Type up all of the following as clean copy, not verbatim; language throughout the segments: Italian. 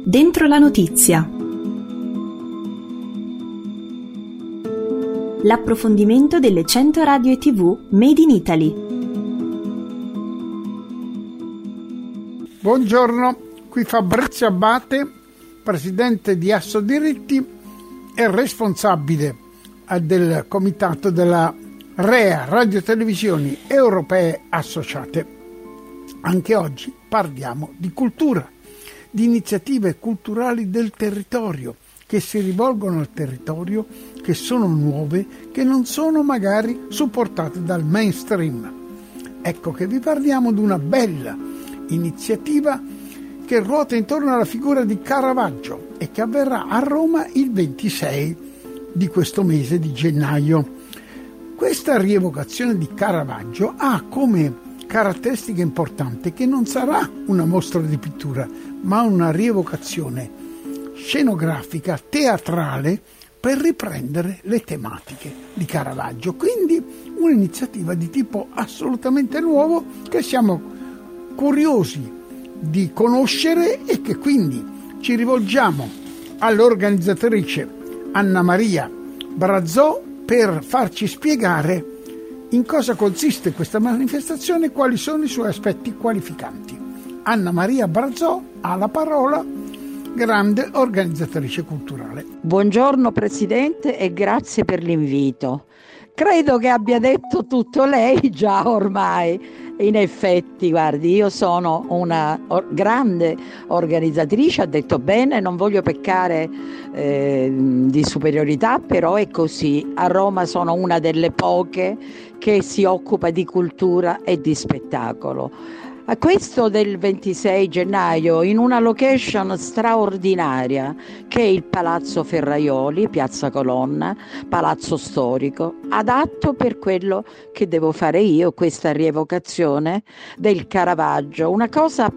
Dentro la notizia. L'approfondimento delle 100 radio e TV Made in Italy. Buongiorno, qui Fabrizio Abbate, presidente di Assodiritti e responsabile del comitato della REA, Radio Televisioni Europee Associate. Anche oggi parliamo di cultura, di iniziative culturali del territorio, che si rivolgono al territorio, che sono nuove, che non sono magari supportate dal mainstream. Ecco che vi parliamo di una bella iniziativa che ruota intorno alla figura di Caravaggio e che avverrà a Roma il 26 di questo mese di gennaio. Questa rievocazione di Caravaggio ha come caratteristica importante che non sarà una mostra di pittura, ma una rievocazione scenografica, teatrale, per riprendere le tematiche di Caravaggio. Quindi un'iniziativa di tipo assolutamente nuovo che siamo curiosi di conoscere e che quindi ci rivolgiamo all'organizzatrice Anna Maria Brazzò per farci spiegare in cosa consiste questa manifestazione e quali sono i suoi aspetti qualificanti. Anna Maria Brazzò ha la parola, grande organizzatrice culturale. Buongiorno Presidente e grazie per l'invito. Credo che abbia detto tutto lei già ormai. In effetti, guardi, io sono una grande organizzatrice, ha detto bene, non voglio peccare di superiorità, però è così. A Roma sono una delle poche che si occupa di cultura e di spettacolo. A questo del 26 gennaio, in una location straordinaria che è il Palazzo Ferraioli, Piazza Colonna, palazzo storico, adatto per quello che devo fare io, questa rievocazione del Caravaggio. Una cosa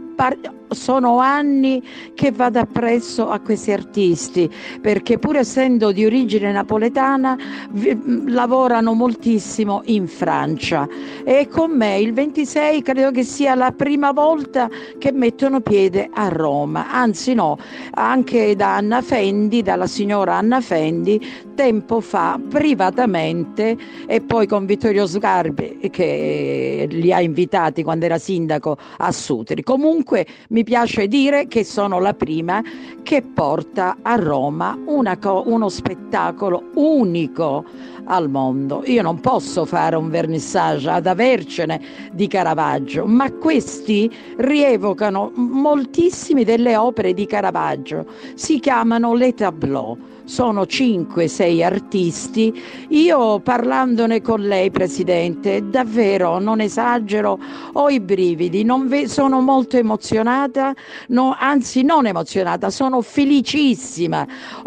sono anni che vado appresso a questi artisti, perché pur essendo di origine napoletana lavorano moltissimo in Francia e con me il 26 credo che sia la prima volta che mettono piede a Roma, anzi no, anche da Anna Fendi, dalla signora Anna Fendi, tempo fa privatamente e poi con Vittorio Sgarbi che li ha invitati quando era sindaco a Sutri. Comunque mi piace dire che sono la prima che porta a Roma uno spettacolo unico al mondo. Io non posso fare un vernissage ad avercene di Caravaggio, ma questi rievocano moltissime delle opere di Caravaggio. Si chiamano les tableaux. Sono 5-6 artisti. Io parlandone con lei, Presidente, davvero non esagero, ho i brividi, sono molto emozionata, anzi non emozionata, sono felicissima.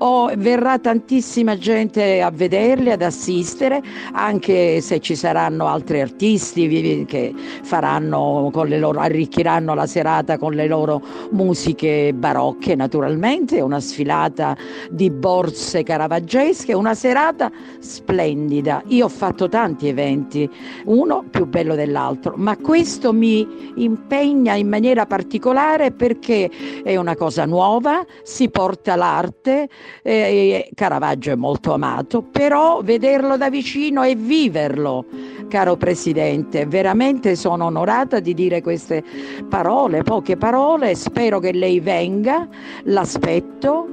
Verrà tantissima gente a vederli, ad assistere, anche se ci saranno altri artisti che faranno arricchiranno la serata con le loro musiche barocche, naturalmente, una sfilata di borse caravaggesche, una serata splendida. Io ho fatto tanti eventi, uno più bello dell'altro, ma questo mi impegna in maniera particolare perché è una cosa nuova, si porta l'arte, Caravaggio è molto amato, però vederlo da vicino e viverlo, caro Presidente, veramente sono onorata di dire queste parole, poche parole, spero che lei venga, l'aspetto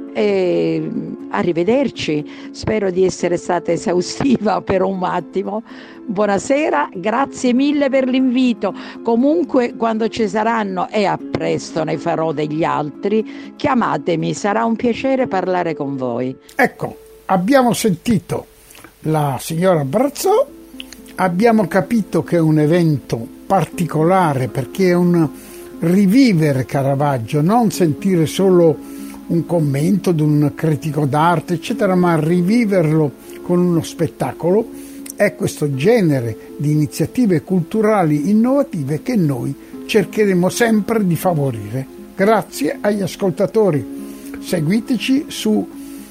e arrivederci, spero di essere stata esaustiva per un attimo. Buonasera, grazie mille per l'invito. Comunque quando ci saranno, e a presto ne farò degli altri, chiamatemi, sarà un piacere parlare con voi. Ecco, abbiamo sentito la signora Brazzò, abbiamo capito che è un evento particolare perché è un rivivere Caravaggio, non sentire solo un commento di un critico d'arte, eccetera, ma riviverlo con uno spettacolo. È questo genere di iniziative culturali innovative che noi cercheremo sempre di favorire. Grazie agli ascoltatori. Seguiteci su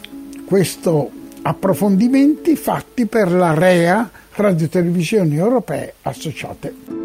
questo approfondimenti fatti per la REA, Radio Televisioni Europee Associate.